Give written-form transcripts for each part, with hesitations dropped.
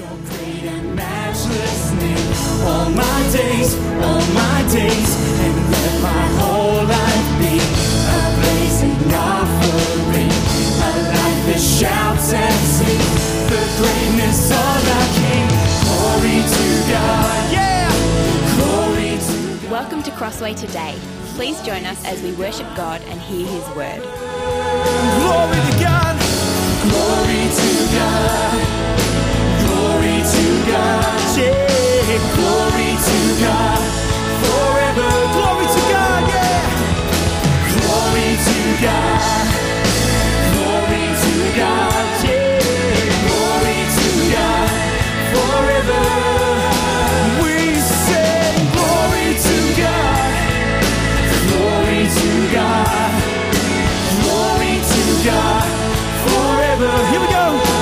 your great and matchless name. All my days, and let my whole life be a blazing offering, a life that shouts and sings the greatness of our King. Glory to God, yeah! Glory to God. Welcome to Crossway Today. Please join us as we worship God and hear His word. Glory to God, glory to God, glory to God, yeah, glory to God, forever, glory to God, yeah, glory to God, glory to God, yeah, glory to God, forever. We sing glory to God, glory to God, glory to God, forever. Here we go.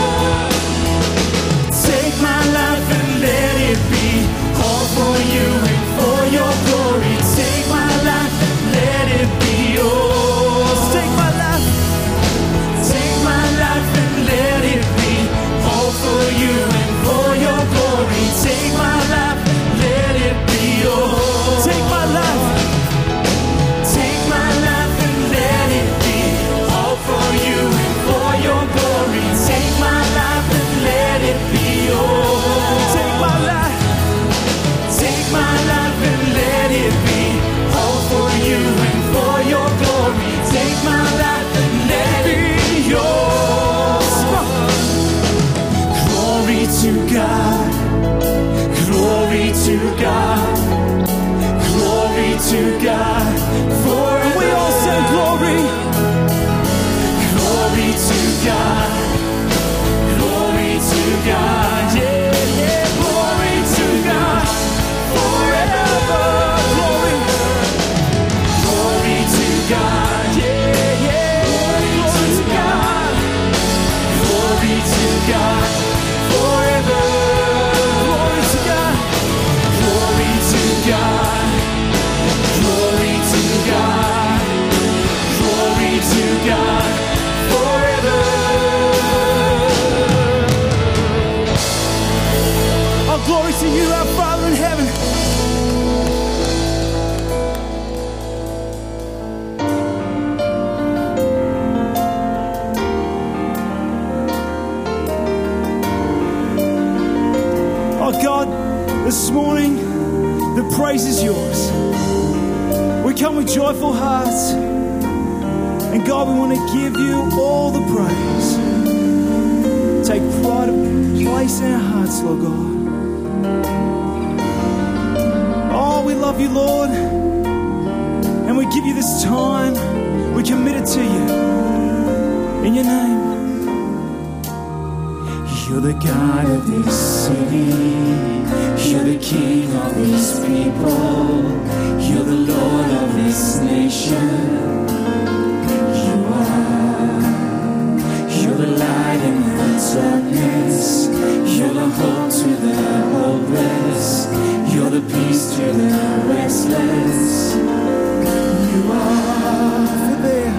Take my life and let it be all for you and for your glory. Take my life and let it be yours. Take my life and let it be all for you and for your glory. Take my life and let it be yours. Take my life and let it be all for you and for your glory. Take my life and let it be yours. Take my life and let it be all for you and for your glory. Take my life and let it be yours. Glory to God, glory to God, glory to God, forever. We all say glory. Glory to God, glory to God, yeah, yeah, glory to God, forever. Glory, glory to God, yeah, yeah, glory to God, glory to God, forever. Glory to God, glory to God, glory to God, glory to God, forever. Oh, glory to you, our Father in heaven. Oh God, this morning the praise is yours. We come with joyful hearts, and God, we want to give you all the praise. Take pride of place in our hearts, Lord God. Oh, we love you, Lord, and we give you this time. We commit it to you in your name. You're the God of this city. You're the King of these people. You're the Lord of this nation. You're the light in the darkness. You're the hope to the hopeless. You're the peace to the restless. You are there.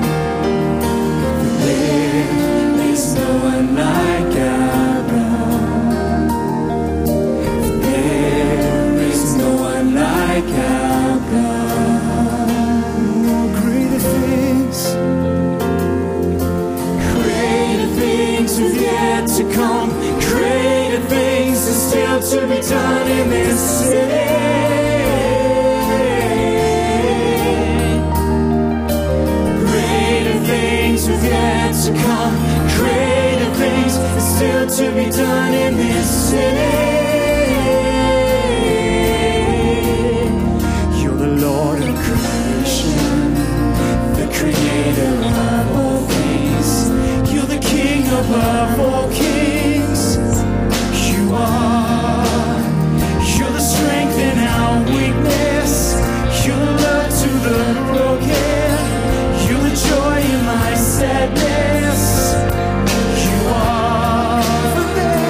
There's no one like our God. There is no one like our God. Greater things have yet to come. Greater things are still to be done in this city. Greater things have yet to come. Greater things are still to be done in this city. You're the Lord of creation, the creator of all things. You're the King above all kings. You're the strength in our weakness. You're the love to the broken. You're the joy in my sadness. You are, for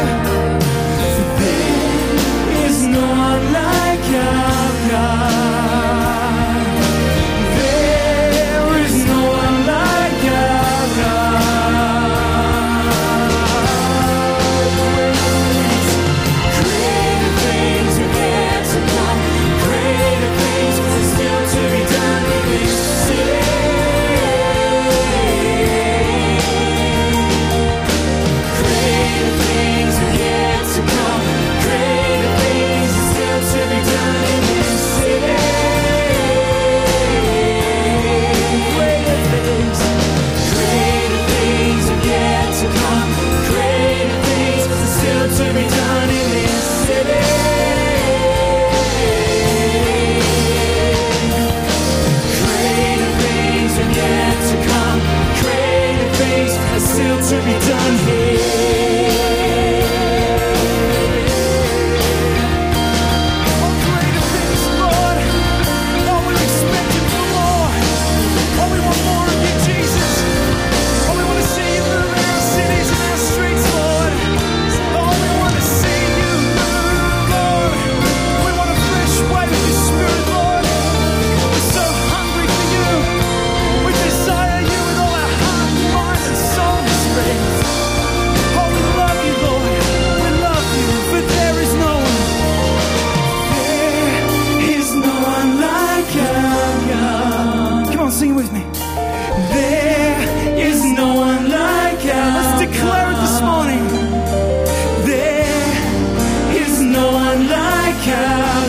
there is no one like our God. There is no one like our God.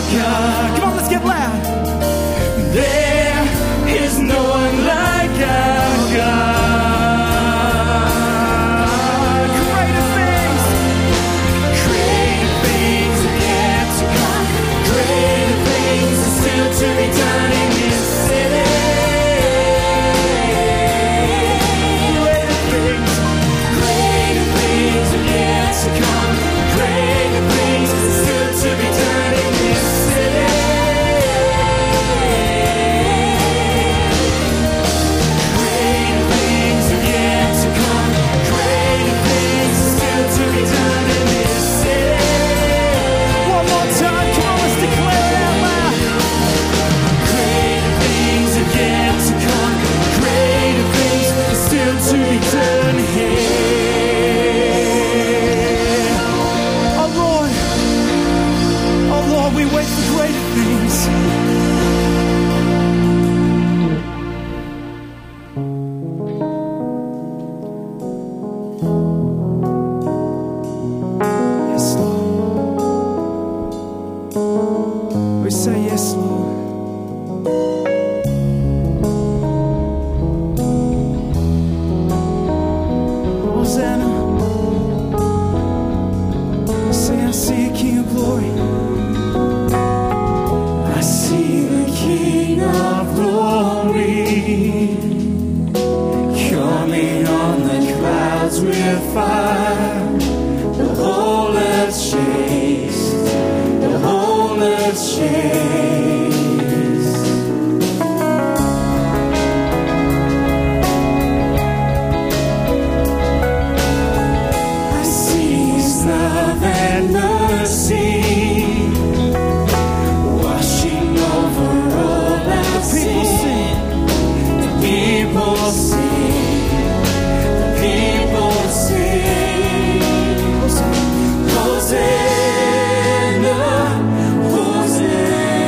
God. Come on, let's get loud. There is no one like our God. Greater things are yet to come. Greater things are still to be done in this city. Greater things are yet to come. Greater things are still to be done in this city. Greater things are yet to come. Greater things are still to be done in this city. One more time, come on, let's declare it out loud. Greater things are yet to come. Greater things are still to be done here. Oh Lord, we wait for greater things. Yes, Lord. We say yes, Lord. Hosanna. Say, I see a King of glory. I see the King of glory coming on the clouds with fire. The whole earth shakes. The whole earth shakes. I see His love and mercy washing over all our sin. The people sing. The people sing. Hosanna, Hosanna.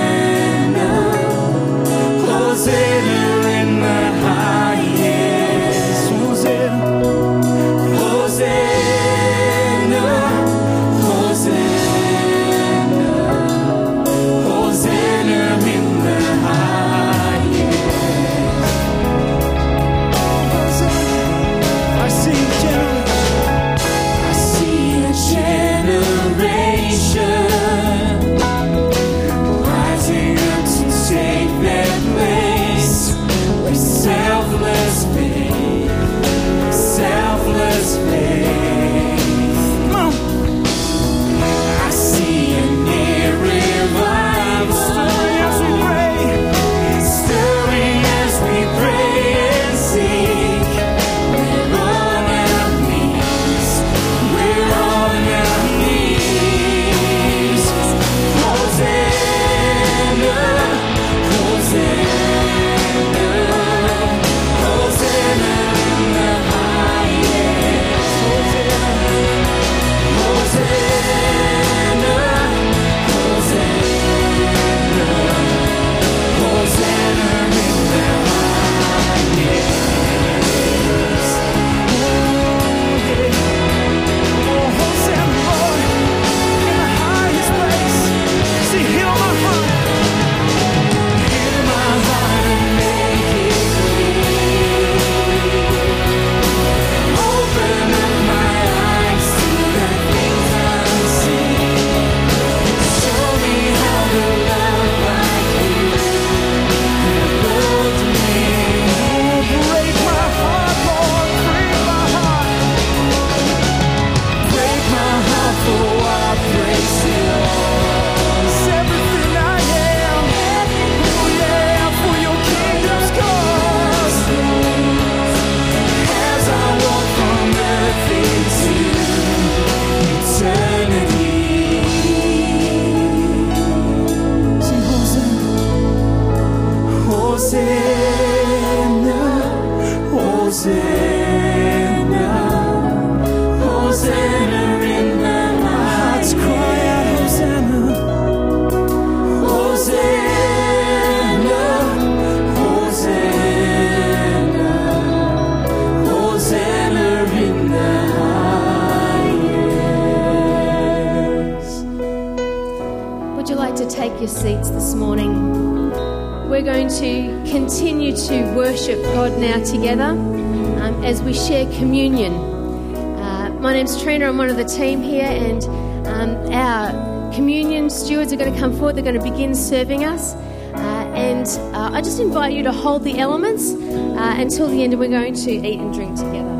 to take your seats this morning. We're going to continue to worship God now together as we share communion. My name's Trina, I'm one of the team here, and our communion stewards are going to come forward. They're going to begin serving us. I just invite you to hold the elements until the end, and we're going to eat and drink together.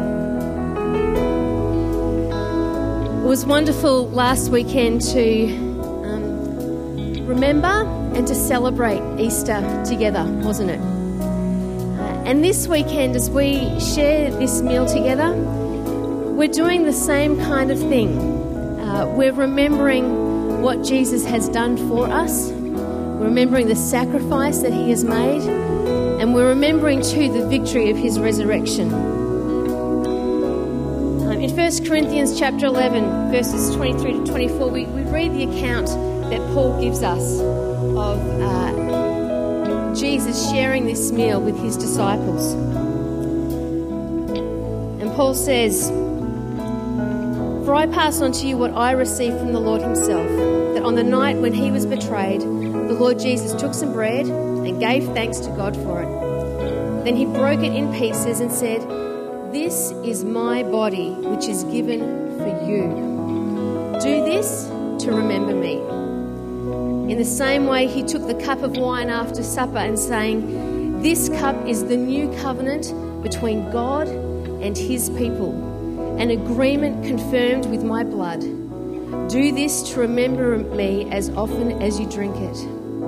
It was wonderful last weekend to remember and to celebrate Easter together, wasn't it? And this weekend, as we share this meal together, we're doing the same kind of thing. We're remembering what Jesus has done for us. We're remembering the sacrifice that he has made. And we're remembering too the victory of his resurrection. In 1 Corinthians chapter 11, verses 23 to 24, we read the account that Paul gives us of Jesus sharing this meal with his disciples. And Paul says, "For I pass on to you what I received from the Lord himself, that on the night when he was betrayed, the Lord Jesus took some bread and gave thanks to God for it. Then he broke it in pieces and said, 'This is my body, which is given for you. Do this to remember me.' In the same way, he took the cup of wine after supper and saying, 'This cup is the new covenant between God and his people, an agreement confirmed with my blood. Do this to remember me as often as you drink it.'"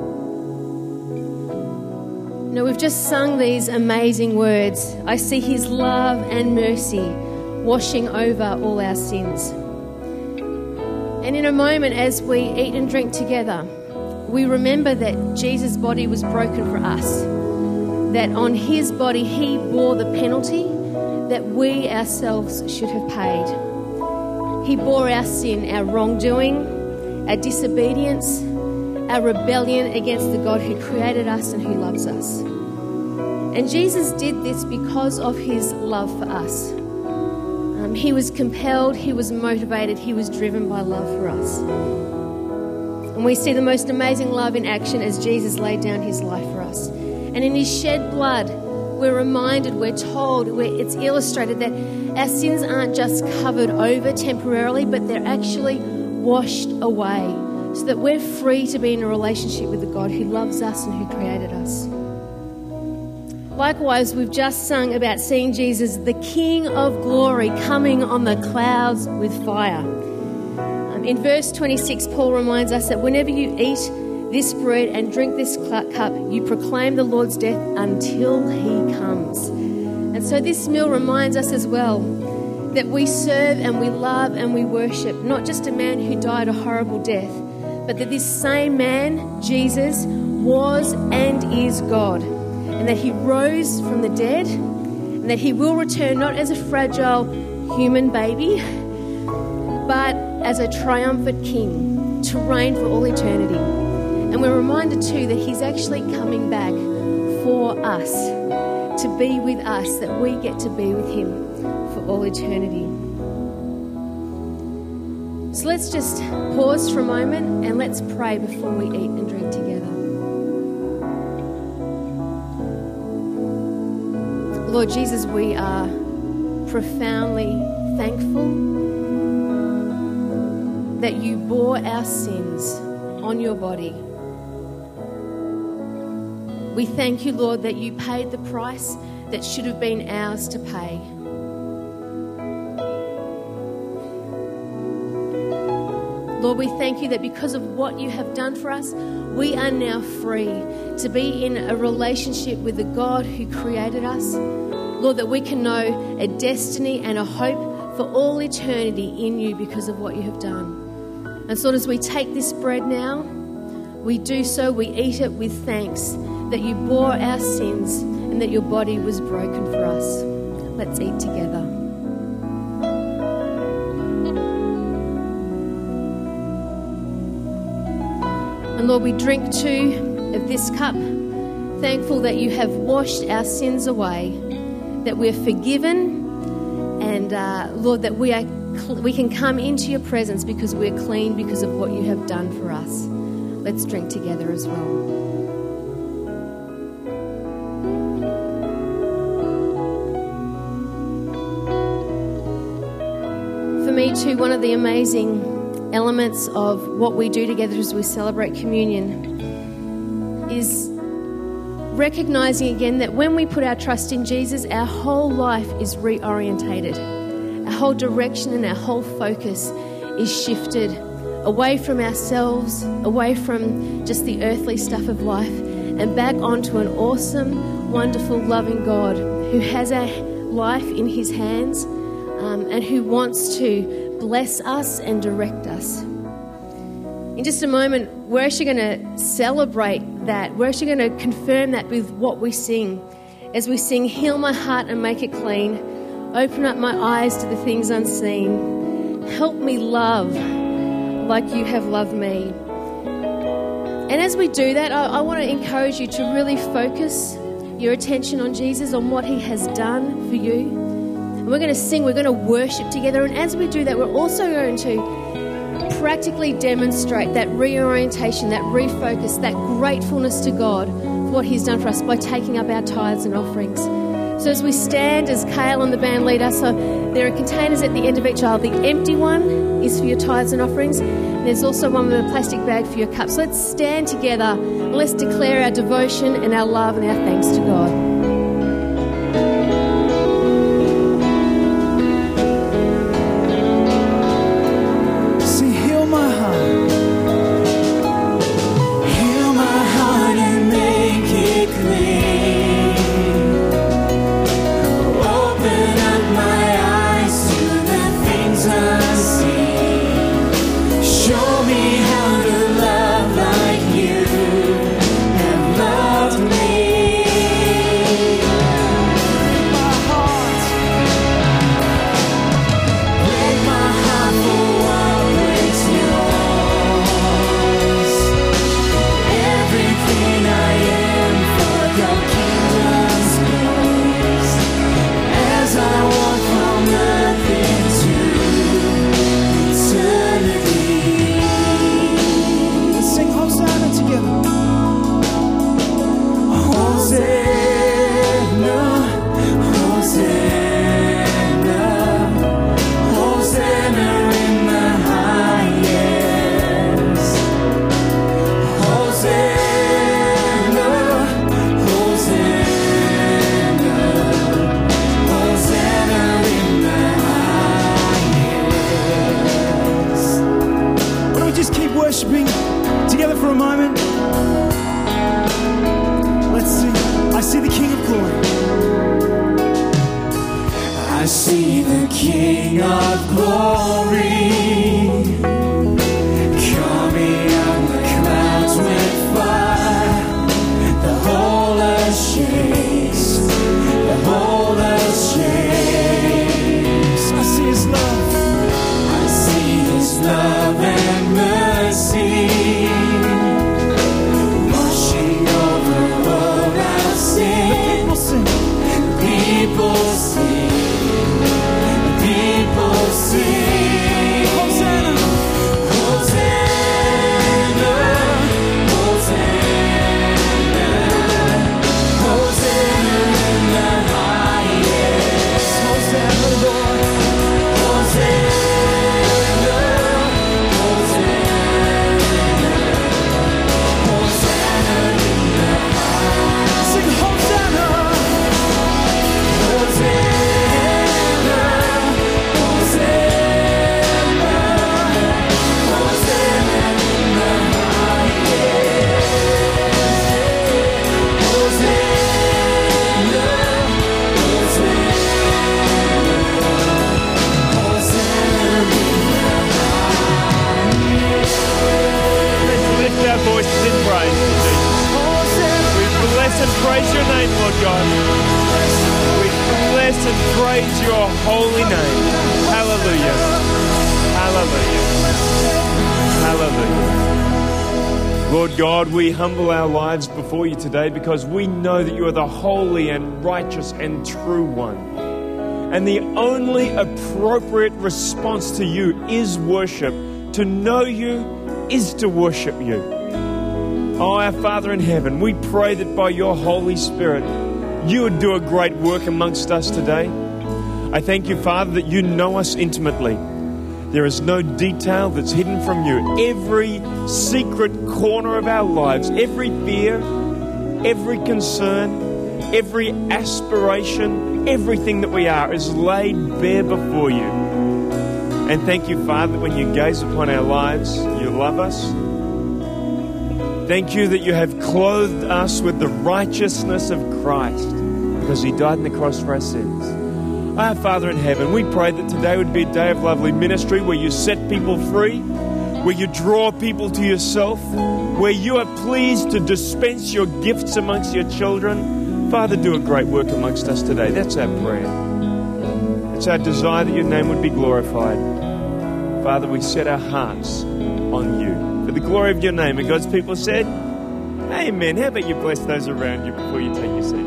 Now, we've just sung these amazing words. I see his love and mercy washing over all our sins. And in a moment, as we eat and drink together, we remember that Jesus' body was broken for us, that on his body he bore the penalty that we ourselves should have paid. He bore our sin, our wrongdoing, our disobedience, our rebellion against the God who created us and who loves us. And Jesus did this because of his love for us. He was compelled, he was motivated, he was driven by love for us. And we see the most amazing love in action as Jesus laid down his life for us. And in his shed blood, we're reminded, we're told, it's illustrated that our sins aren't just covered over temporarily, but they're actually washed away, so that we're free to be in a relationship with the God who loves us and who created us. Likewise, we've just sung about seeing Jesus, the King of glory, coming on the clouds with fire. In verse 26, Paul reminds us that whenever you eat this bread and drink this cup, you proclaim the Lord's death until he comes. And so this meal reminds us as well that we serve and we love and we worship not just a man who died a horrible death, but that this same man, Jesus, was and is God, and that he rose from the dead, and that he will return not as a fragile human baby, but as a triumphant king to reign for all eternity. And we're reminded too that he's actually coming back for us, to be with us, that we get to be with him for all eternity. So let's just pause for a moment and let's pray before we eat and drink together. Lord Jesus, we are profoundly thankful that you bore our sins on your body. We thank you, Lord, that you paid the price that should have been ours to pay. Lord, we thank you that because of what you have done for us, we are now free to be in a relationship with the God who created us. Lord, that we can know a destiny and a hope for all eternity in you because of what you have done. And so as we take this bread now, we do so, we eat it with thanks that you bore our sins and that your body was broken for us. Let's eat together. And Lord, we drink too of this cup, thankful that you have washed our sins away, that we're forgiven, and Lord, that we can come into your presence because we're clean because of what you have done for us. let's drink together as well. For me too, one of the amazing elements of what we do together as we celebrate communion is recognizing again that when we put our trust in Jesus, our whole life is reorientated. Our whole direction and our whole focus is shifted away from ourselves, away from just the earthly stuff of life, and back onto an awesome, wonderful, loving God who has our life in his hands, and who wants to bless us and direct us. In just a moment, we're actually going to celebrate that. We're actually going to confirm that with what we sing. As we sing, "Heal my heart and make it clean. Open up my eyes to the things unseen. Help me love like you have loved me." And as we do that, I want to encourage you to really focus your attention on Jesus, on what he has done for you. And we're going to sing, we're going to worship together. And as we do that, we're also going to practically demonstrate that reorientation, that refocus, that gratefulness to God for what he's done for us by taking up our tithes and offerings. So as we stand, as Kale and the band lead us, so there are containers at the end of each aisle. The empty one is for your tithes and offerings. And there's also one with a plastic bag for your cups. So let's stand together and let's declare our devotion and our love and our thanks to God. Lord God, we humble our lives before you today because we know that you are the holy and righteous and true one. And the only appropriate response to you is worship. To know you is to worship you. Oh, our Father in heaven, we pray that by your Holy Spirit, you would do a great work amongst us today. I thank you, Father, that you know us intimately. There is no detail that's hidden from you. Every secret corner of our lives, every fear, every concern, every aspiration, everything that we are is laid bare before you. And thank you, Father, that when you gaze upon our lives, you love us. Thank you that you have clothed us with the righteousness of Christ because he died on the cross for our sins. Our Father in heaven, we pray that today would be a day of lovely ministry where you set people free, where you draw people to yourself, where you are pleased to dispense your gifts amongst your children. Father, do a great work amongst us today. That's our prayer. It's our desire that your name would be glorified. Father, we set our hearts on you for the glory of your name. And God's people said, amen. How about you bless those around you before you take your seat?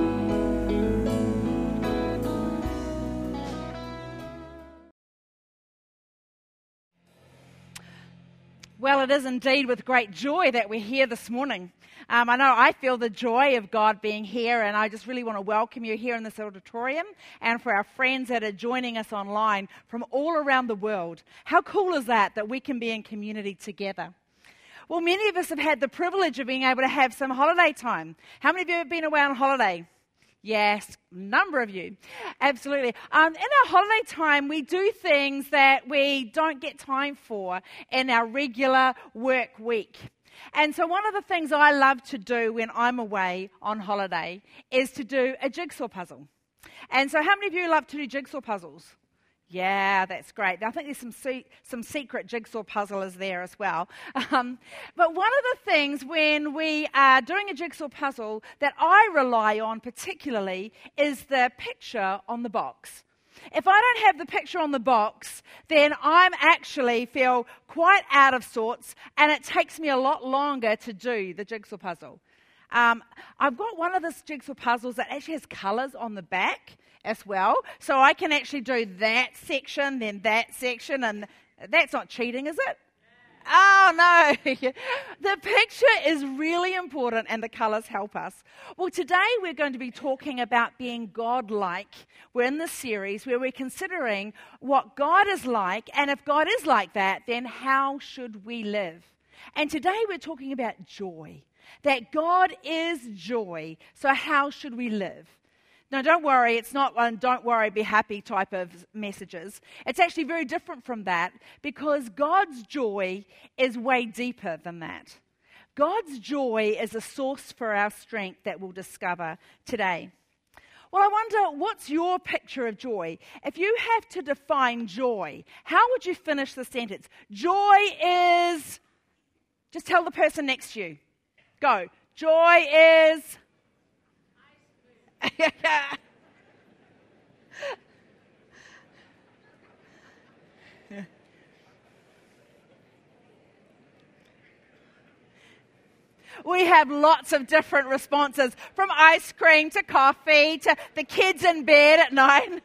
Well, it is indeed with great joy that we're here this morning. I know I feel the joy of God being here, and I just really want to welcome you here in this auditorium, and for our friends that are joining us online from all around the world. How cool is that we can be in community together? Well, many of us have had the privilege of being able to have some holiday time. How many of you have been away on holiday? Yes, a number of you. Absolutely. In our holiday time, we do things that we don't get time for in our regular work week. And so one of the things I love to do when I'm away on holiday is to do a jigsaw puzzle. And so how many of you love to do jigsaw puzzles? Yeah, that's great. I think there's some secret jigsaw puzzlers there as well. But one of the things when we are doing a jigsaw puzzle that I rely on particularly is the picture on the box. If I don't have the picture on the box, then I'm actually feel quite out of sorts, and it takes me a lot longer to do the jigsaw puzzle. I've got one of those jigsaw puzzles that actually has colours on the back as well, so I can actually do that section, then that section, and that's not cheating, is it? Oh, no. The picture is really important, and the colours help us. Well, today we're going to be talking about being God-like. We're in this series where we're considering what God is like, and if God is like that, then how should we live? And today we're talking about joy, that God is joy, so how should we live? Now, don't worry, it's not one don't worry, be happy type of messages. It's actually very different from that because God's joy is way deeper than that. God's joy is a source for our strength that we'll discover today. Well, I wonder, what's your picture of joy? If you have to define joy, how would you finish the sentence? Joy is, just tell the person next to you. Go. Joy is... We have lots of different responses, from ice cream to coffee to the kids in bed at night.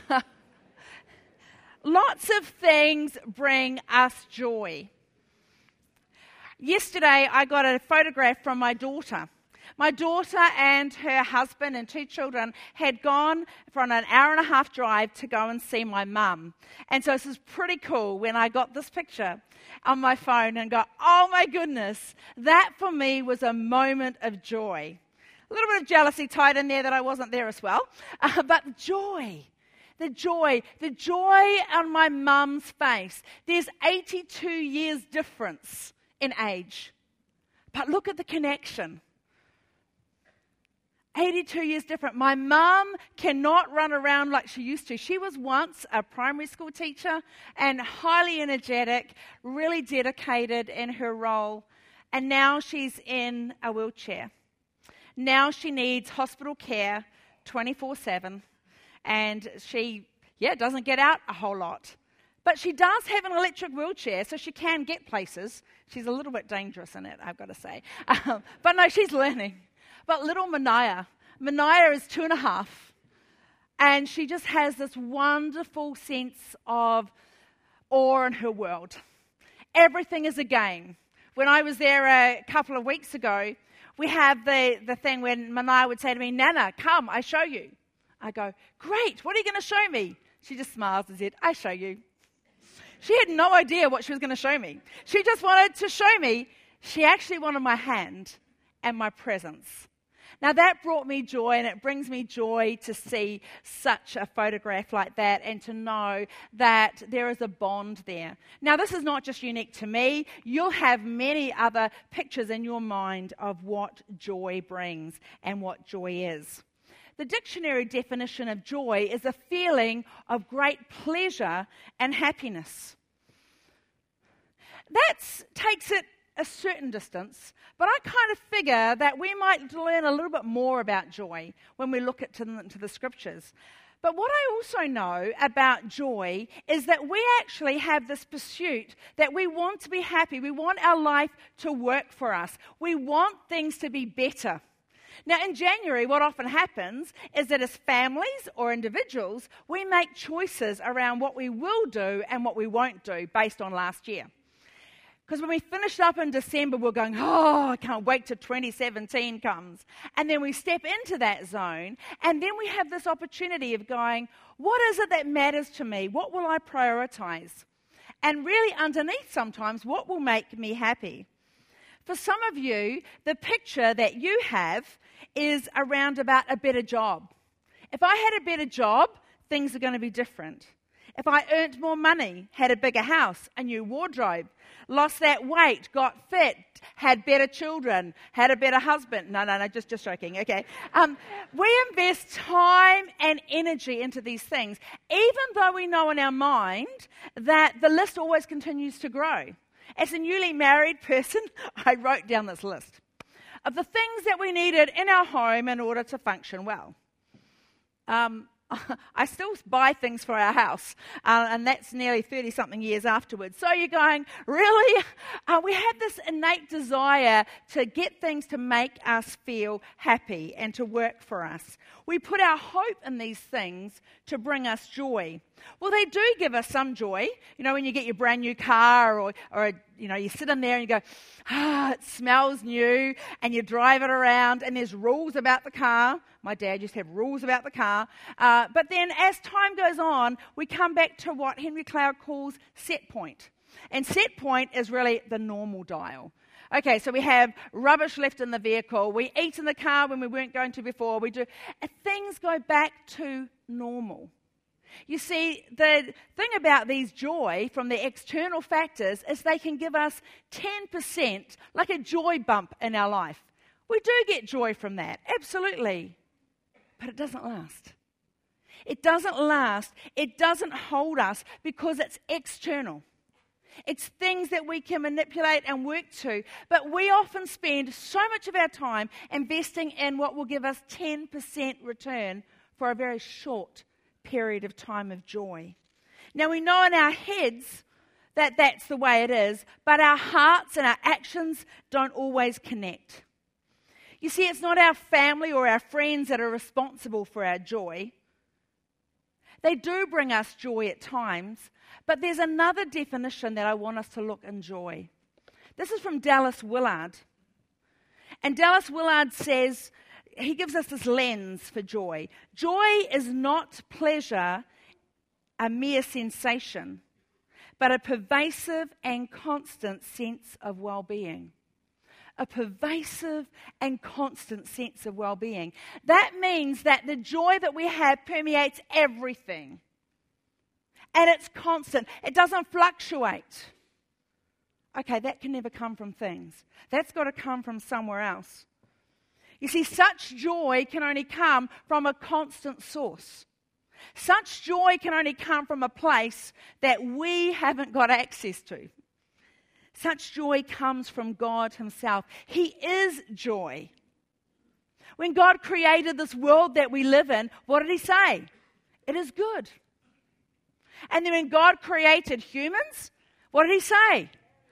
Lots of things bring us joy. Yesterday, I got a photograph from my daughter. My daughter and her husband and 2 children had gone for an hour-and-a-half drive to go and see my mum. And so this is pretty cool when I got this picture on my phone and go, oh my goodness, that for me was a moment of joy. A little bit of jealousy tied in there that I wasn't there as well. But joy. The joy on my mum's face. There's 82 years difference in age. But look at the connection. 82 years different. My mum cannot run around like she used to. She was once a primary school teacher and highly energetic, really dedicated in her role. And now she's in a wheelchair. Now she needs hospital care 24/7. And she, doesn't get out a whole lot. But she does have an electric wheelchair, so she can get places. She's a little bit dangerous in it, I've got to say. But no, she's learning. But little Manaya is 2.5, and she just has this wonderful sense of awe in her world. Everything is a game. When I was there a couple of weeks ago, we have the thing when Manai would say to me, Nana, come, I show you. I go, great, what are you going to show me? She just smiles and said, I show you. She had no idea what she was going to show me. She just wanted to show me. She actually wanted my hand and my presence. Now that brought me joy, and it brings me joy to see such a photograph like that and to know that there is a bond there. Now this is not just unique to me. You'll have many other pictures in your mind of what joy brings and what joy is. The dictionary definition of joy is a feeling of great pleasure and happiness. That takes it a certain distance, but I kind of figure that we might learn a little bit more about joy when we look into the scriptures. But what I also know about joy is that we actually have this pursuit that we want to be happy. We want our life to work for us. We want things to be better. Now, in January, what often happens is that as families or individuals, we make choices around what we will do and what we won't do based on last year. Because when we finished up in December, we're going, oh, I can't wait till 2017 comes. And then we step into that zone, and then we have this opportunity of going, what is it that matters to me? What will I prioritize? And really underneath sometimes, what will make me happy? For some of you, the picture that you have is around about a better job. If I had a better job, things are going to be different. If I earned more money, had a bigger house, a new wardrobe, lost that weight, got fit, had better children, had a better husband. No, just joking, okay. We invest time and energy into these things, even though we know in our mind that the list always continues to grow. As a newly married person, I wrote down this list of the things that we needed in our home in order to function well. I still buy things for our house, and that's nearly 30-something years afterwards. So you're going, really? We have this innate desire to get things to make us feel happy and to work for us. We put our hope in these things to bring us joy. Well, they do give us some joy. You know, when you get your brand new car or you sit in there and you go, it smells new, and you drive it around, and there's rules about the car. My dad used to have rules about the car. But then as time goes on, we come back to what Henry Cloud calls set point. And set point is really the normal dial. Okay, so we have rubbish left in the vehicle. We eat in the car when we weren't going to before. Things go back to normal. You see, the thing about these joy from the external factors is they can give us 10%, like a joy bump in our life. We do get joy from that, absolutely. But it doesn't last. It doesn't last. It doesn't hold us because it's external. It's things that we can manipulate and work to. But we often spend so much of our time investing in what will give us 10% return for a very short period of time of joy. Now, we know in our heads that that's the way it is, but our hearts and our actions don't always connect. You see, it's not our family or our friends that are responsible for our joy. They do bring us joy at times, but there's another definition that I want us to look in joy. This is from Dallas Willard. And Dallas Willard says, he gives us this lens for joy. Joy is not pleasure, a mere sensation, but a pervasive and constant sense of well-being. A pervasive and constant sense of well-being. That means that the joy that we have permeates everything. And it's constant. It doesn't fluctuate. Okay, that can never come from things. That's got to come from somewhere else. You see, such joy can only come from a constant source. Such joy can only come from a place that we haven't got access to. Such joy comes from God himself. He is joy. When God created this world that we live in, what did he say? It is good. And then when God created humans, what did he say?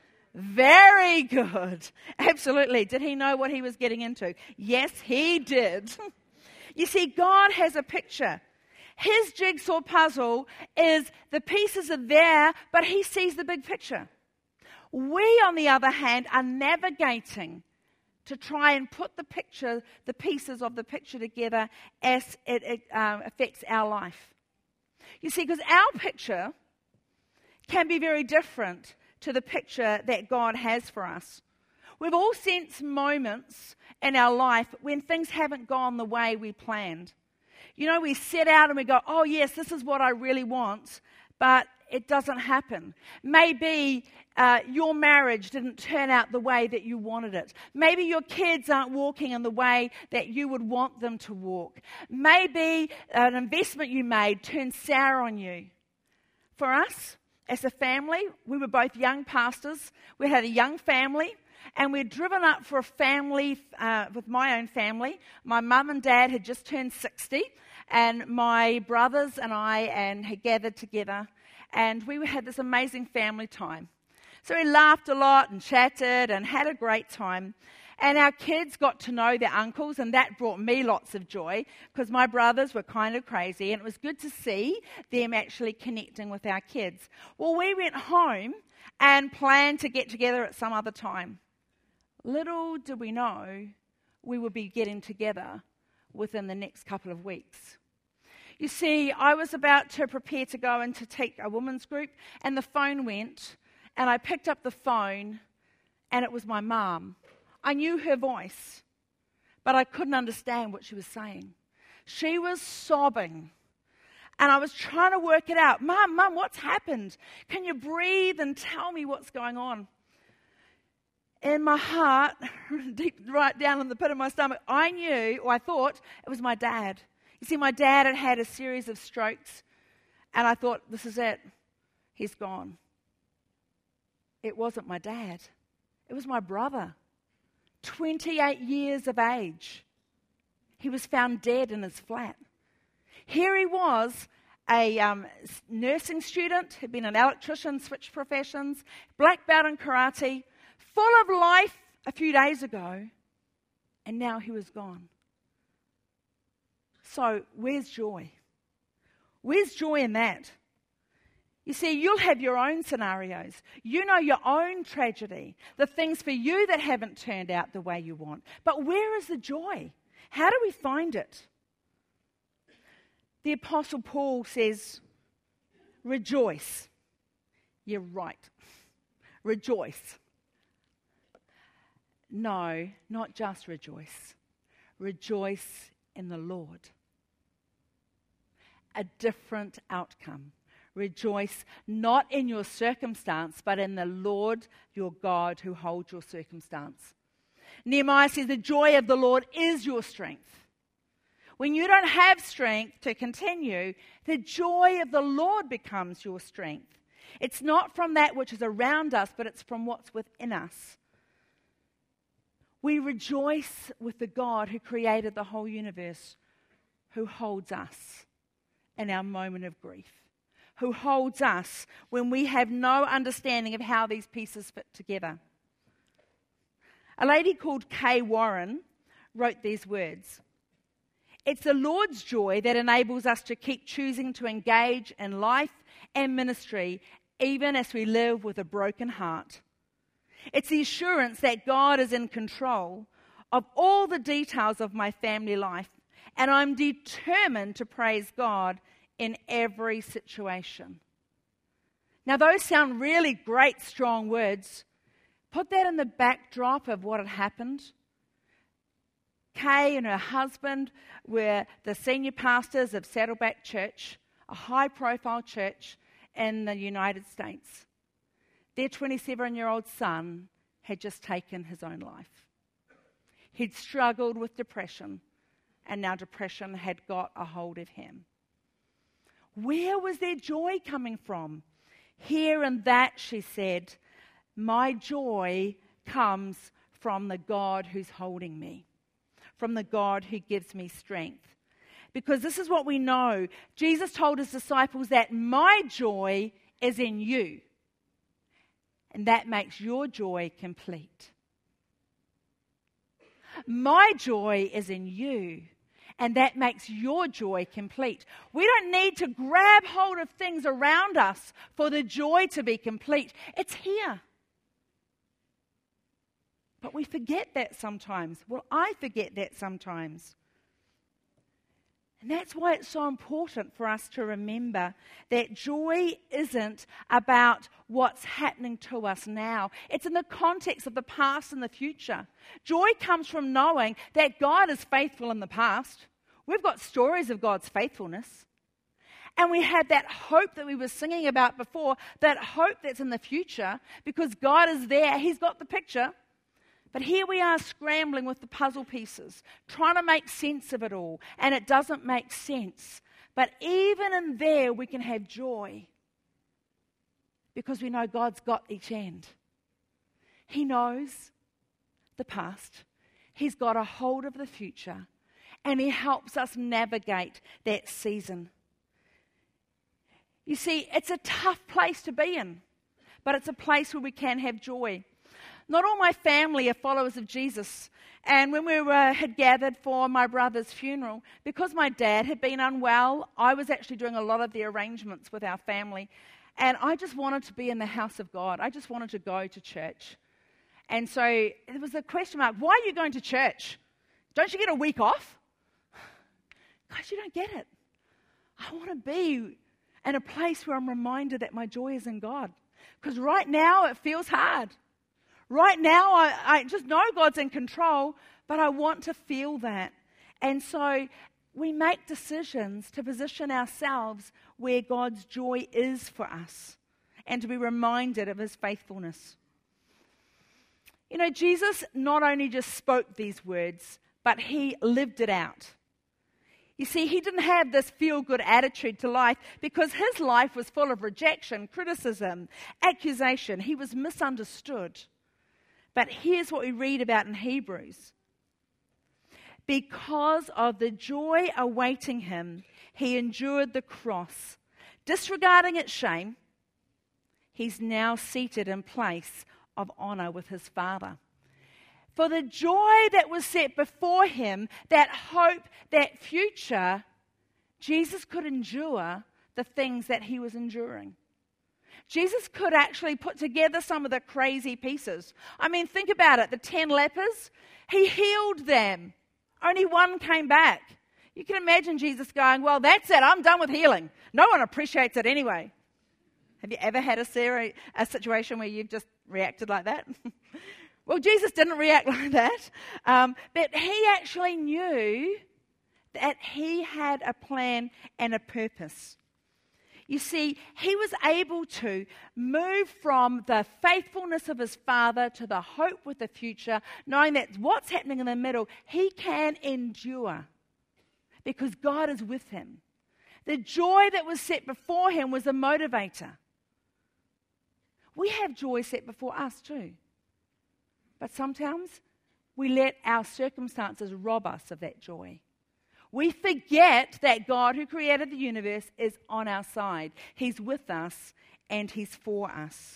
Very good. Absolutely. Did he know what he was getting into? Yes, he did. You see, God has a picture. His jigsaw puzzle is the pieces are there, but he sees the big picture. We, on the other hand, are navigating to try and put the pieces of the picture together as it affects our life. You see, because our picture can be very different to the picture that God has for us. We've all sensed moments in our life when things haven't gone the way we planned. You know, we set out and we go, oh yes, this is what I really want, but it doesn't happen. Maybe your marriage didn't turn out the way that you wanted it. Maybe your kids aren't walking in the way that you would want them to walk. Maybe an investment you made turned sour on you. For us, as a family, we were both young pastors. We had a young family, and we'd driven up for a family with my own family. My mum and dad had just turned 60, and my brothers and I had gathered together, and we had this amazing family time. So we laughed a lot and chatted and had a great time. And our kids got to know their uncles, and that brought me lots of joy because my brothers were kind of crazy, and it was good to see them actually connecting with our kids. Well, we went home and planned to get together at some other time. Little did we know we would be getting together within the next couple of weeks. You see, I was about to prepare to go and to take a women's group, and the phone went, and I picked up the phone, and it was my mum. I knew her voice, but I couldn't understand what she was saying. She was sobbing, and I was trying to work it out. Mum, what's happened? Can you breathe and tell me what's going on? In my heart, deep right down in the pit of my stomach, I thought it was my dad. You see, my dad had had a series of strokes, and I thought, this is it. He's gone. It wasn't my dad. It was my brother, 28 years of age. He was found dead in his flat. Here he was, a nursing student, had been an electrician, switched professions, black belt in karate, full of life a few days ago, and now he was gone. So, where's joy? Where's joy in that? You see, you'll have your own scenarios. You know your own tragedy, the things for you that haven't turned out the way you want. But where is the joy? How do we find it? The Apostle Paul says, rejoice. You're right. Rejoice. No, not just rejoice. Rejoice in the Lord. A different outcome. Rejoice not in your circumstance, but in the Lord your God who holds your circumstance. Nehemiah says the joy of the Lord is your strength. When you don't have strength to continue, the joy of the Lord becomes your strength. It's not from that which is around us, but it's from what's within us. We rejoice with the God who created the whole universe, who holds us in our moment of grief, who holds us when we have no understanding of how these pieces fit together. A lady called Kay Warren wrote these words. It's the Lord's joy that enables us to keep choosing to engage in life and ministry even as we live with a broken heart. It's the assurance that God is in control of all the details of my family life, and I'm determined to praise God in every situation. Now, those sound really great, strong words. Put that in the backdrop of what had happened. Kay and her husband were the senior pastors of Saddleback Church, a high-profile church in the United States. Their 27-year-old son had just taken his own life. He'd struggled with depression, and now depression had got a hold of him. Where was their joy coming from? Here and that, she said, my joy comes from the God who's holding me, from the God who gives me strength. Because this is what we know. Jesus told his disciples that my joy is in you, and that makes your joy complete. My joy is in you, and that makes your joy complete. We don't need to grab hold of things around us for the joy to be complete. It's here. But we forget that sometimes. Well, I forget that sometimes. And that's why it's so important for us to remember that joy isn't about what's happening to us now. It's in the context of the past and the future. Joy comes from knowing that God is faithful in the past. We've got stories of God's faithfulness. And we have that hope that we were singing about before, that hope that's in the future, because God is there. He's got the picture. But here we are scrambling with the puzzle pieces, trying to make sense of it all, and it doesn't make sense. But even in there, we can have joy because we know God's got each end. He knows the past. He's got a hold of the future, and He helps us navigate that season. You see, it's a tough place to be in, but it's a place where we can have joy. Not all my family are followers of Jesus. And when we had gathered for my brother's funeral, because my dad had been unwell, I was actually doing a lot of the arrangements with our family. And I just wanted to be in the house of God. I just wanted to go to church. And so there was a question mark, why are you going to church? Don't you get a week off? Guys, you don't get it. I want to be in a place where I'm reminded that my joy is in God. Because right now it feels hard. Right now I just know God's in control, but I want to feel that. And so we make decisions to position ourselves where God's joy is for us and to be reminded of His faithfulness. You know, Jesus not only just spoke these words, but He lived it out. You see, He didn't have this feel-good attitude to life because His life was full of rejection, criticism, accusation. He was misunderstood. But here's what we read about in Hebrews. Because of the joy awaiting Him, He endured the cross. Disregarding its shame, He's now seated in place of honor with His Father. For the joy that was set before Him, that hope, that future, Jesus could endure the things that He was enduring. Jesus could actually put together some of the crazy pieces. I mean, think about it. The 10 lepers, He healed them. Only one came back. You can imagine Jesus going, well, that's it. I'm done with healing. No one appreciates it anyway. Have you ever had a situation where you've just reacted like that? Well, Jesus didn't react like that. But He actually knew that He had a plan and a purpose. You see, He was able to move from the faithfulness of His Father to the hope with the future, knowing that what's happening in the middle, He can endure because God is with Him. The joy that was set before Him was a motivator. We have joy set before us too. But sometimes we let our circumstances rob us of that joy. We forget that God who created the universe is on our side. He's with us and He's for us.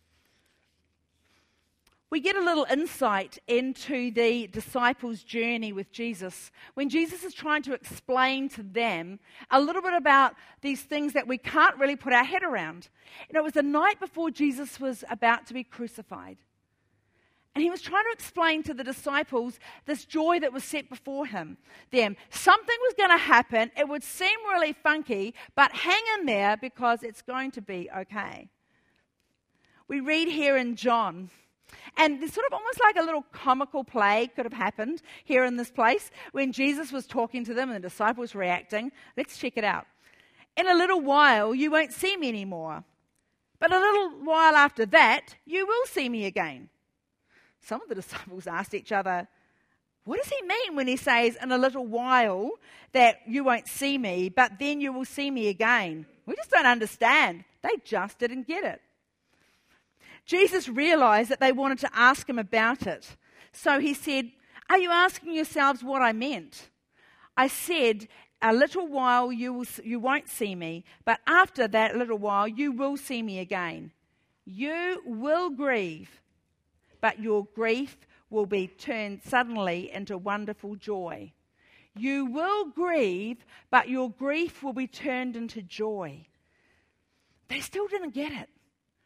We get a little insight into the disciples' journey with Jesus when Jesus is trying to explain to them a little bit about these things that we can't really put our head around. You know, it was the night before Jesus was about to be crucified. And He was trying to explain to the disciples this joy that was set before them. Something was going to happen. It would seem really funky, but hang in there because it's going to be okay. We read here in John, and there's sort of almost like a little comical play could have happened here in this place when Jesus was talking to them and the disciples reacting. Let's check it out. In a little while, you won't see me anymore. But a little while after that, you will see me again. Some of the disciples asked each other, what does He mean when He says, in a little while that you won't see me, but then you will see me again? We just don't understand. They just didn't get it. Jesus realized that they wanted to ask Him about it. So He said, are you asking yourselves what I meant? I said, a little while you won't see me, but after that little while you will see me again. You will grieve, but your grief will be turned suddenly into wonderful joy. You will grieve, but your grief will be turned into joy. They still didn't get it.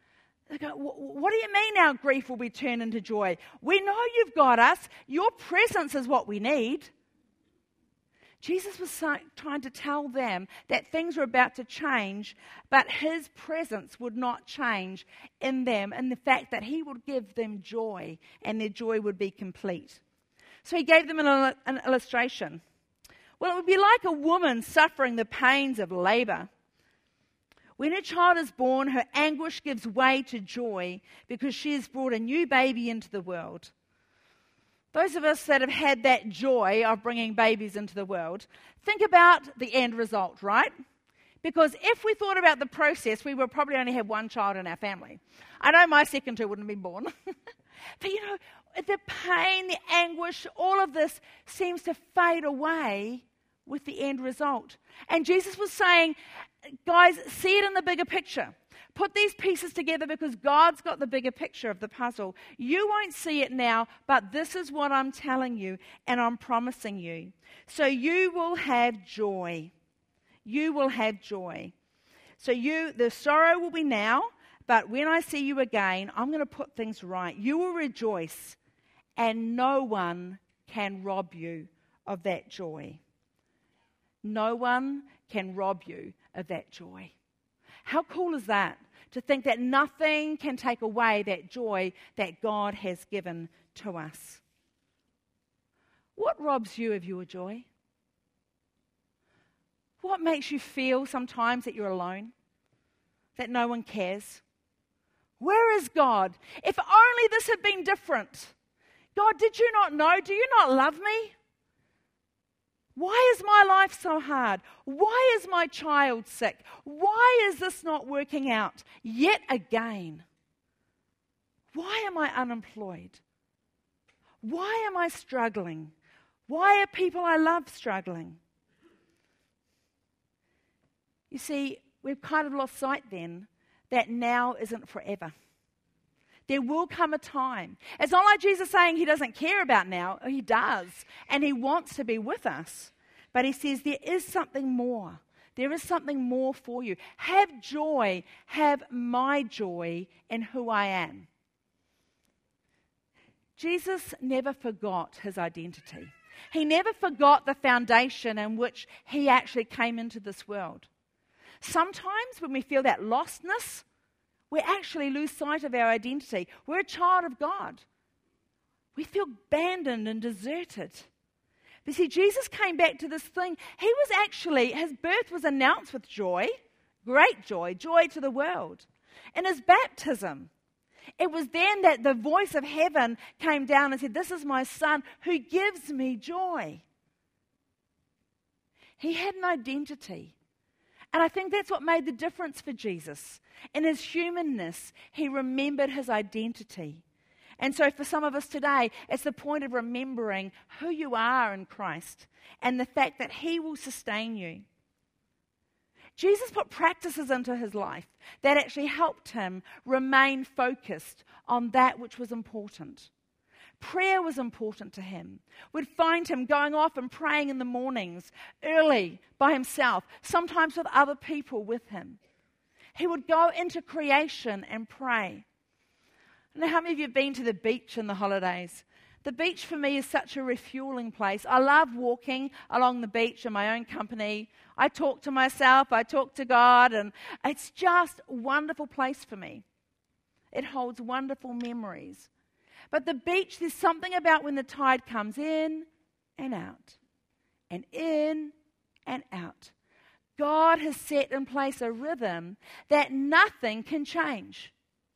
They go, what do you mean our grief will be turned into joy? We know you've got us. Your presence is what we need. Jesus was trying to tell them that things were about to change, but his presence would not change in them, and the fact that he would give them joy, and their joy would be complete. So he gave them an illustration. Well, it would be like a woman suffering the pains of labor. When a child is born, her anguish gives way to joy because she has brought a new baby into the world. Those of us that have had that joy of bringing babies into the world, think about the end result, right? Because if we thought about the process, we would probably only have one child in our family. I know my second two wouldn't have been born. But you know, the pain, the anguish, all of this seems to fade away with the end result. And Jesus was saying, guys, see it in the bigger picture. Put these pieces together because God's got the bigger picture of the puzzle. You won't see it now, but this is what I'm telling you and I'm promising you. So you will have joy. You will have joy. So the sorrow will be now, but when I see you again, I'm going to put things right. You will rejoice, and no one can rob you of that joy. No one can rob you of that joy. How cool is that? To think that nothing can take away that joy that God has given to us. What robs you of your joy? What makes you feel sometimes that you're alone? That no one cares? Where is God? If only this had been different. God, did you not know? Do you not love me? Why is my life so hard? Why is my child sick? Why is this not working out yet again? Why am I unemployed? Why am I struggling? Why are people I love struggling? You see, we've kind of lost sight then that now isn't forever. There will come a time. It's not like Jesus saying he doesn't care about now. He does. And he wants to be with us. But he says there is something more. There is something more for you. Have joy. Have my joy in who I am. Jesus never forgot his identity. He never forgot the foundation in which he actually came into this world. Sometimes when we feel that lostness, we actually lose sight of our identity. We're a child of God. We feel abandoned and deserted. But see, Jesus came back to this thing. He was actually, his birth was announced with joy, great joy, joy to the world. In his baptism, it was then that the voice of heaven came down and said, "This is my son who gives me joy." He had an identity. And I think that's what made the difference for Jesus. In his humanness, he remembered his identity. And so for some of us today, it's the point of remembering who you are in Christ and the fact that he will sustain you. Jesus put practices into his life that actually helped him remain focused on that which was important. Prayer was important to him. We'd find him going off and praying in the mornings, early, by himself, sometimes with other people with him. He would go into creation and pray. I don't know how many of you have been to the beach in the holidays. The beach for me is such a refueling place. I love walking along the beach in my own company. I talk to myself, I talk to God, and it's just a wonderful place for me. It holds wonderful memories. But the beach, there's something about when the tide comes in and out, and in and out. God has set in place a rhythm that nothing can change.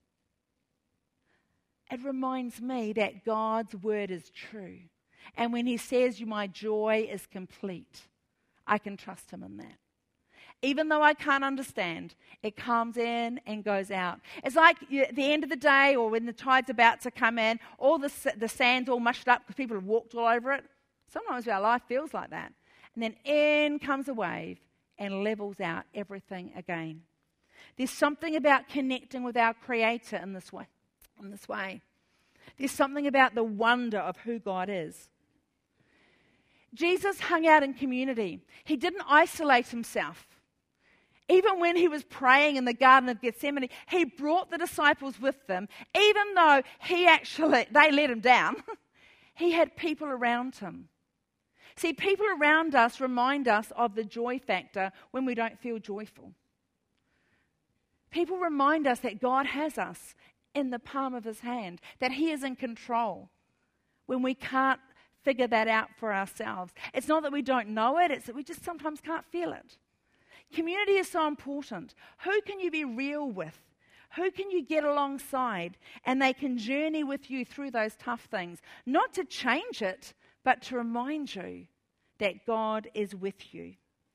It reminds me that God's word is true. And when he says, my joy is complete, I can trust him in that. Even though I can't understand, it comes in and goes out. It's like at the end of the day or when the tide's about to come in, all the sand's all mushed up because people have walked all over it. Sometimes our life feels like that. And then in comes a wave and levels out everything again. There's something about connecting with our Creator in this way. There's something about the wonder of who God is. Jesus hung out in community. He didn't isolate himself. Even when he was praying in the Garden of Gethsemane, he brought the disciples with them. Even though they let him down, he had people around him. See, people around us remind us of the joy factor when we don't feel joyful. People remind us that God has us in the palm of his hand, that he is in control when we can't figure that out for ourselves. It's not that we don't know it, it's that we just sometimes can't feel it. Community is so important. Who can you be real with? Who can you get alongside and they can journey with you through those tough things? Not to change it, but to remind you that God is with you.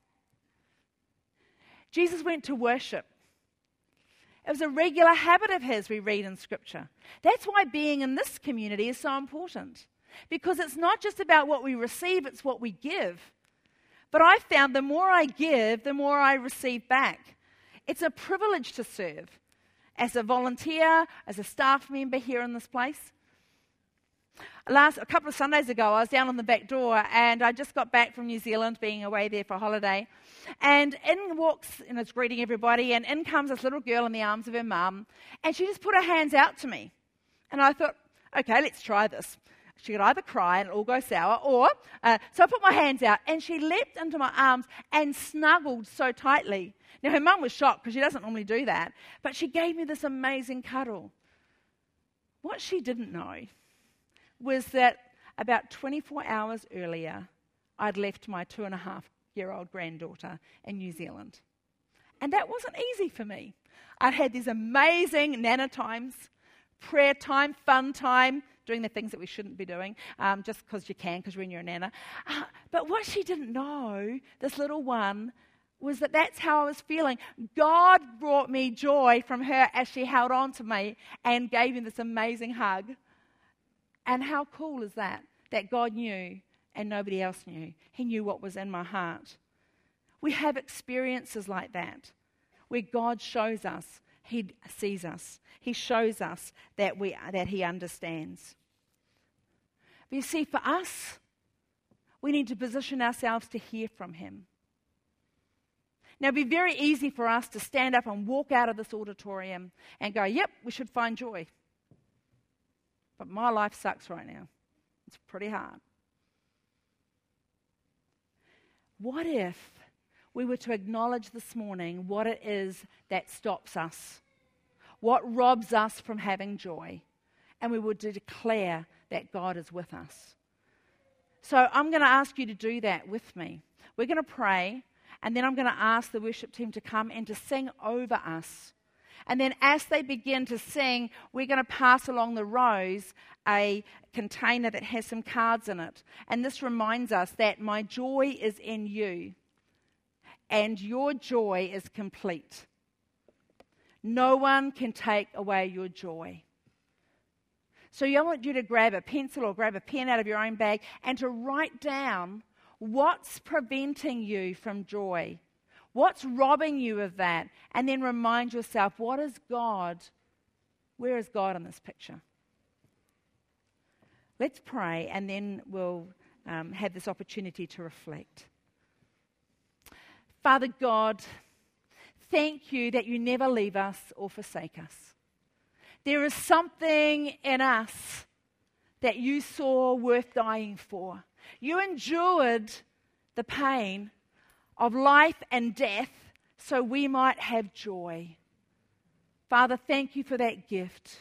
Jesus went to worship. It was a regular habit of his, we read in Scripture. That's why being in this community is so important. Because it's not just about what we receive, it's what we give. But I found the more I give, the more I receive back. It's a privilege to serve. As a volunteer, as a staff member here in this place. A couple of Sundays ago, I was down on the back door and I just got back from New Zealand, being away there for a holiday. And in walks, and it's greeting everybody, and in comes this little girl in the arms of her mum, and she just put her hands out to me. And I thought, okay, let's try this. She could either cry and it all go sour, or, so I put my hands out, and she leapt into my arms and snuggled so tightly. Now, her mum was shocked because she doesn't normally do that, but she gave me this amazing cuddle. What she didn't know was that about 24 hours earlier, I'd left my 2.5-year-old granddaughter in New Zealand. And that wasn't easy for me. I'd had these amazing nana times, prayer time, fun time, doing the things that we shouldn't be doing, just because you can, because when you're a nana. But what she didn't know, this little one, was that that's how I was feeling. God brought me joy from her as she held on to me and gave me this amazing hug. And how cool is that? That God knew and nobody else knew. He knew what was in my heart. We have experiences like that, where God shows us, he sees us. He shows us that he understands. But you see, for us, we need to position ourselves to hear from him. Now, it'd be very easy for us to stand up and walk out of this auditorium and go, yep, we should find joy. But my life sucks right now. It's pretty hard. What if we were to acknowledge this morning what it is that stops us, what robs us from having joy, and we would declare that God is with us? So I'm going to ask you to do that with me. We're going to pray, and then I'm going to ask the worship team to come and to sing over us. And then as they begin to sing, we're going to pass along the rows a container that has some cards in it. And this reminds us that my joy is in you, and your joy is complete. No one can take away your joy. So I want you to grab a pencil or grab a pen out of your own bag and to write down what's preventing you from joy. What's robbing you of that? And then remind yourself, where is God in this picture? Let's pray, and then we'll have this opportunity to reflect. Father God, thank you that you never leave us or forsake us. There is something in us that you saw worth dying for. You endured the pain of life and death so we might have joy. Father, thank you for that gift.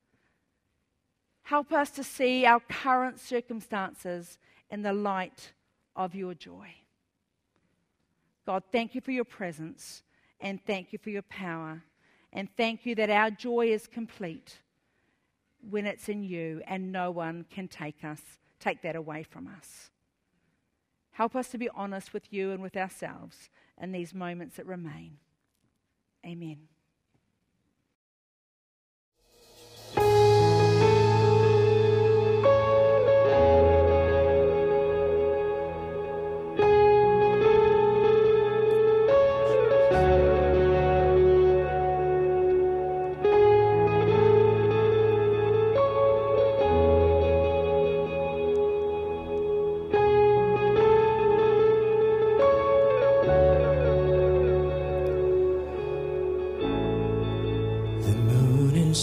Help us to see our current circumstances in the light of your joy. God, thank you for your presence, and thank you for your power, and thank you that our joy is complete when it's in you, and no one can take that away from us. Help us to be honest with you and with ourselves in these moments that remain. Amen.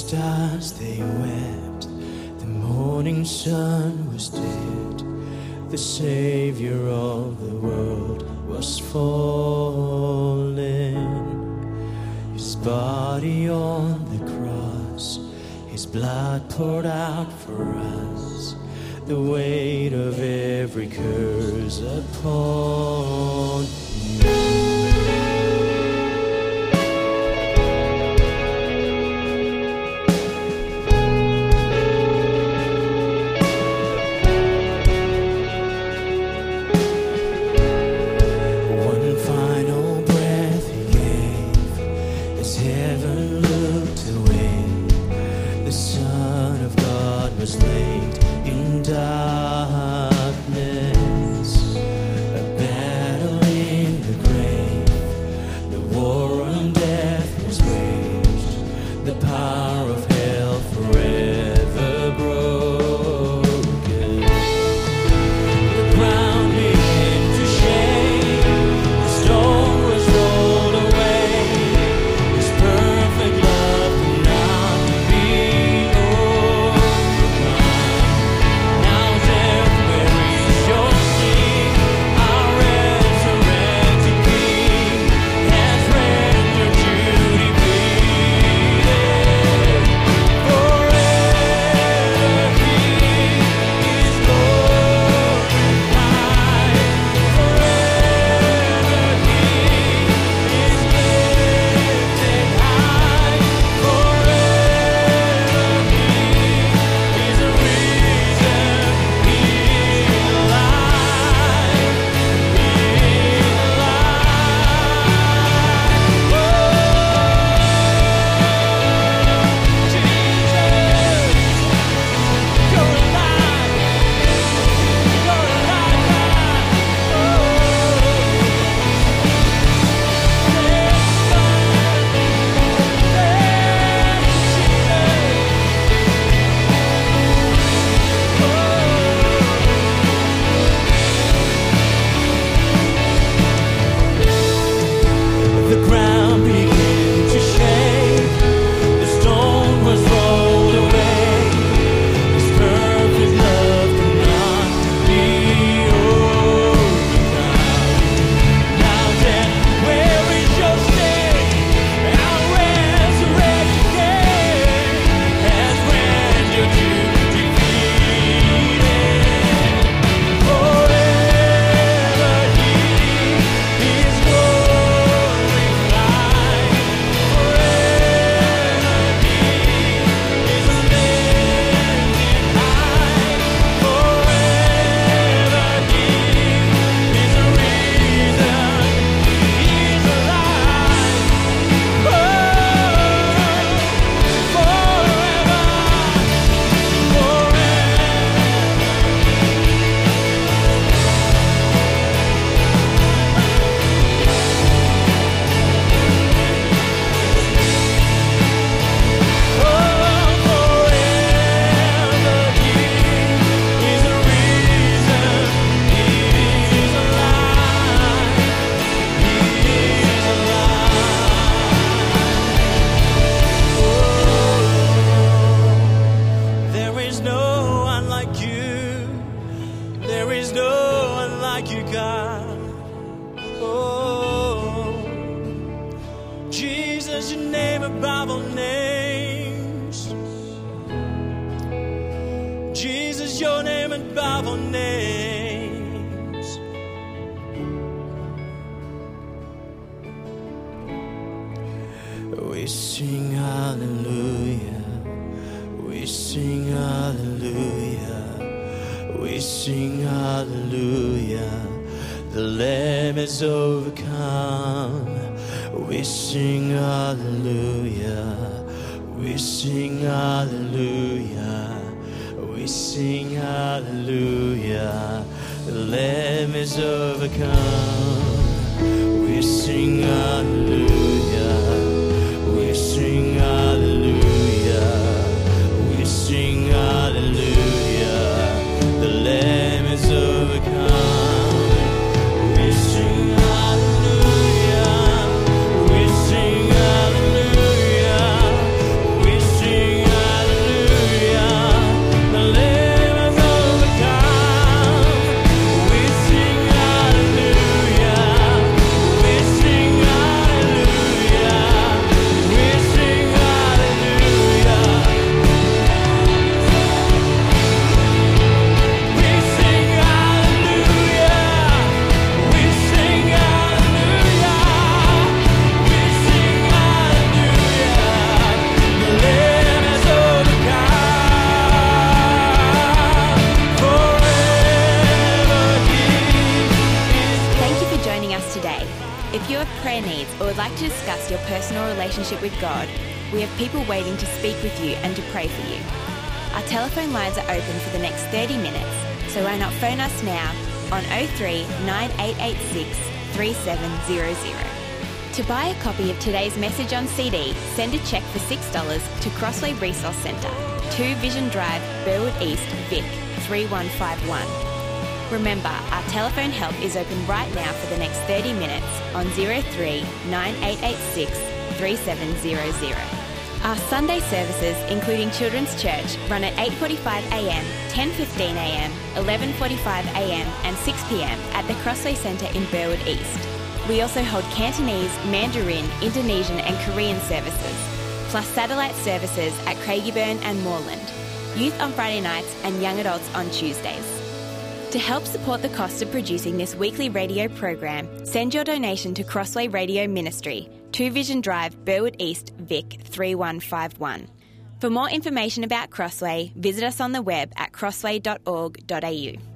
stars they wept, the morning sun was dead, the Savior of the world was fallen. His body on the cross, His blood poured out for us, the weight of every curse upon Him. We sing hallelujah, we sing hallelujah, we sing hallelujah. The Lamb is overcome. We sing hallelujah, we sing hallelujah, we sing hallelujah. The Lamb is overcome. We sing hallelujah, we sing hallelujah, we sing hallelujah. The Lamb is overcome. We sing hallelujah, we sing hallelujah, we sing like to discuss your personal relationship with God, we have people waiting to speak with you and to pray for you. Our telephone lines are open for the next 30 minutes, so why not phone us now on 03 9886 3700. To buy a copy of today's message on CD, send a cheque for $6 to Crossway Resource Centre, 2 Vision Drive, Burwood East, Vic, 3151. Remember, our telephone help is open right now for the next 30 minutes on 03 9886 3700. Our Sunday services, including Children's Church, run at 8:45am, 10:15am, 11:45am and 6pm at the Crossway Centre in Burwood East. We also hold Cantonese, Mandarin, Indonesian and Korean services, plus satellite services at Craigieburn and Moreland, youth on Friday nights and young adults on Tuesdays. To help support the cost of producing this weekly radio program, send your donation to Crossway Radio Ministry, 2 Vision Drive, Burwood East, Vic, 3151. For more information about Crossway, visit us on the web at crossway.org.au.